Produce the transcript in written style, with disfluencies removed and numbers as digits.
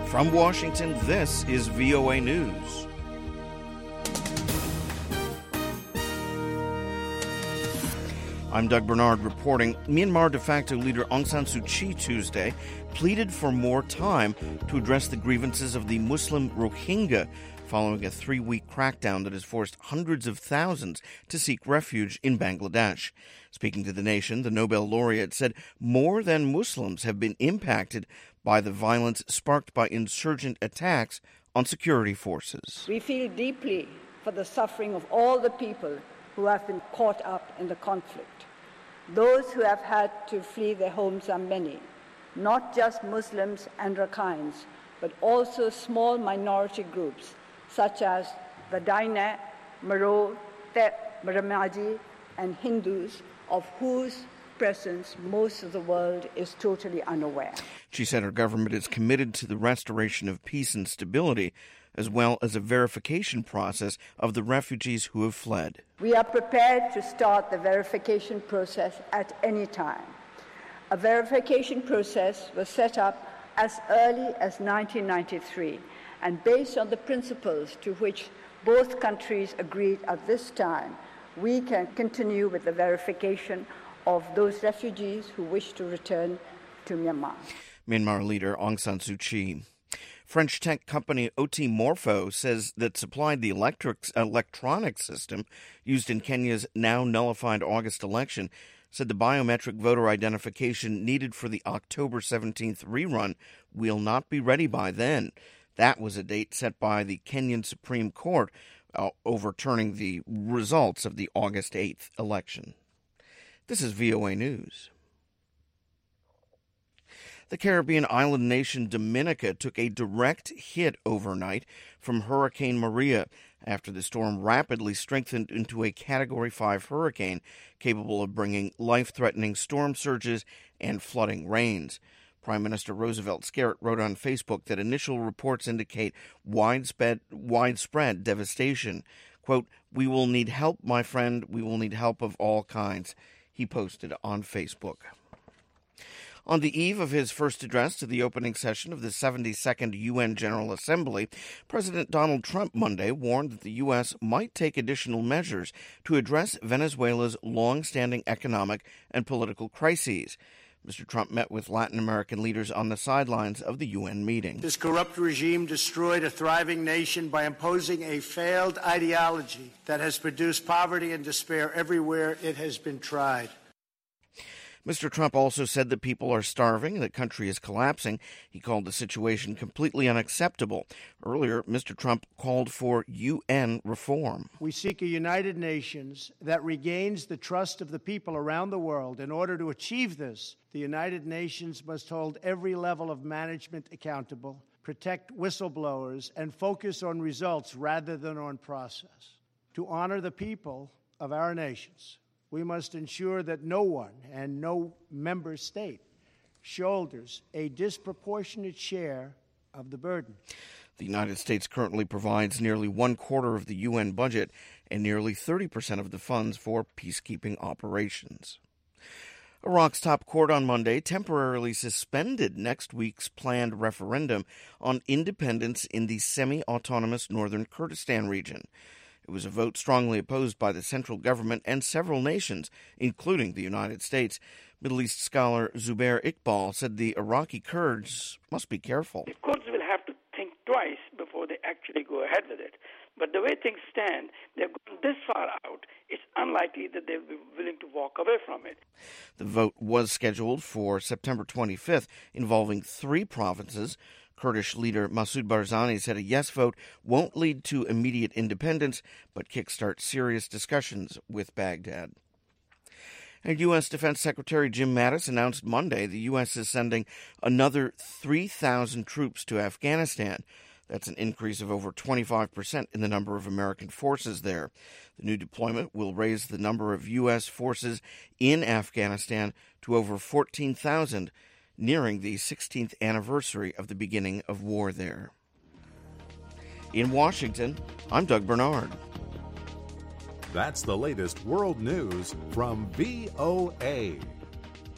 From Washington, this is VOA News. I'm Doug Bernard reporting. Myanmar de facto leader Aung San Suu Kyi Tuesday pleaded for more time to address the grievances of the Muslim Rohingya following a 3-week crackdown that has forced hundreds of thousands to seek refuge in Bangladesh. Speaking to the nation, the Nobel laureate said more than Muslims have been impacted by the violence sparked by insurgent attacks on security forces. We feel deeply for the suffering of all the people who have been caught up in the conflict. Those who have had to flee their homes are many, not just Muslims and Rakhines, but also small minority groups such as the Daina, Maro, Tep, Maramaji, and Hindus, of whose presence most of the world is totally unaware. She said her government is committed to the restoration of peace and stability, as well as a verification process of the refugees who have fled. We are prepared to start the verification process at any time. A verification process was set up as early as 1993, and based on the principles to which both countries agreed at this time, we can continue with the verification of those refugees who wish to return to Myanmar. Myanmar leader Aung San Suu Kyi. French tech company OT Morpho says that supplied the electronic system used in Kenya's now nullified August election said the biometric voter identification needed for the October 17th rerun will not be ready by then. That was a date set by the Kenyan Supreme Court, overturning the results of the August 8th election. This is VOA News. The Caribbean island nation Dominica took a direct hit overnight from Hurricane Maria after the storm rapidly strengthened into a Category 5 hurricane capable of bringing life-threatening storm surges and flooding rains. Prime Minister Roosevelt Skerrit wrote on Facebook that initial reports indicate widespread devastation. Quote, "We will need help, my friend. We will need help of all kinds," he posted on Facebook. On the eve of his first address to the opening session of the 72nd UN General Assembly, President Donald Trump Monday warned that the U.S. might take additional measures to address Venezuela's long-standing economic and political crises. Mr. Trump met with Latin American leaders on the sidelines of the UN meeting. This corrupt regime destroyed a thriving nation by imposing a failed ideology that has produced poverty and despair everywhere it has been tried. Mr. Trump also said that people are starving, the country is collapsing. He called the situation completely unacceptable. Earlier, Mr. Trump called for UN reform. We seek a United Nations that regains the trust of the people around the world. In order to achieve this, the United Nations must hold every level of management accountable, protect whistleblowers, and focus on results rather than on process. To honor the people of our nations, we must ensure that no one and no member state shoulders a disproportionate share of the burden. The United States currently provides nearly 1/4 of the UN budget and nearly 30% of the funds for peacekeeping operations. Iraq's top court on Monday temporarily suspended next week's planned referendum on independence in the semi-autonomous northern Kurdistan region. It was a vote strongly opposed by the central government and several nations, including the United States. Middle East scholar Zubair Iqbal said the Iraqi Kurds must be careful. The Kurds will have to think twice before they actually go ahead with it. But the way things stand, they've gone this far out, it's unlikely that they'll be willing to walk away from it. The vote was scheduled for September 25th, involving 3 provinces. Kurdish leader Masoud Barzani said a yes vote won't lead to immediate independence, but kickstart serious discussions with Baghdad. And U.S. Defense Secretary Jim Mattis announced Monday the U.S. is sending another 3,000 troops to Afghanistan. That's an increase of over 25% in the number of American forces there. The new deployment will raise the number of U.S. forces in Afghanistan to over 14,000, nearing the 16th anniversary of the beginning of war there. In Washington, I'm Doug Bernard. That's the latest world news from VOA.